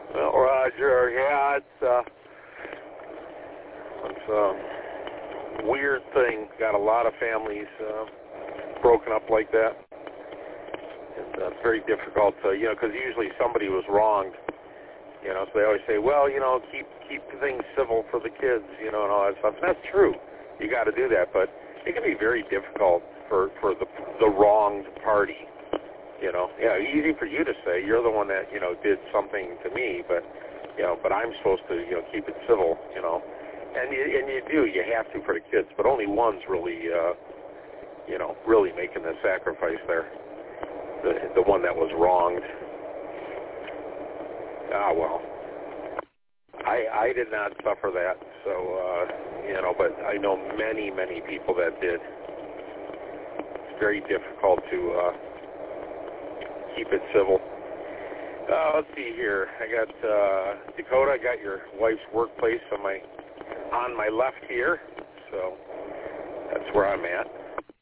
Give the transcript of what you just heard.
Well, Roger, yeah, it's a weird thing. Got a lot of families broken up like that. It's very difficult to, because usually somebody was wronged, so they always say, well, keep things civil for the kids, and all that stuff. And that's true. You got to do that, but it can be very difficult for the wronged party. Yeah, easy for you to say. You're the one that, did something to me, but I'm supposed to, keep it civil, And you do. You have to for the kids, but only one's really, really making the sacrifice there. The one that was wronged. Ah, well. I did not suffer that, so, but I know many, many people that did. It's very difficult to keep it civil. Let's see here. I got Dakota. I got your wife's workplace on my left here, so that's where I'm at.